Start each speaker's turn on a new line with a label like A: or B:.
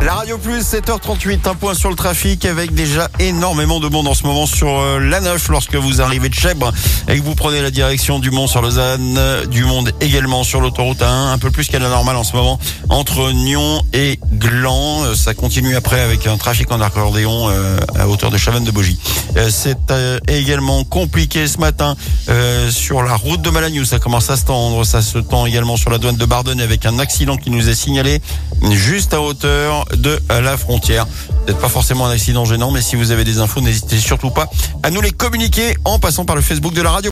A: La Radio Plus, 7h38, un point sur le trafic avec déjà énormément de monde en ce moment sur la 9 lorsque vous arrivez de Chèvres et que vous prenez la direction du Mont sur Lausanne, du monde également sur l'autoroute A1, un peu plus qu'à la normale en ce moment entre Nyon et Gland. Ça continue après avec un trafic en accordéon à hauteur de Chavannes-de-Bogie. C'est également compliqué ce matin sur la route de Malagnou, ça commence à se tendre, ça se tend également sur la douane de Bardonne avec un accident qui nous est signalé juste à hauteur de la frontière. Peut-être pas forcément un accident gênant, mais si vous avez des infos, n'hésitez surtout pas à nous les communiquer en passant par le Facebook de la radio.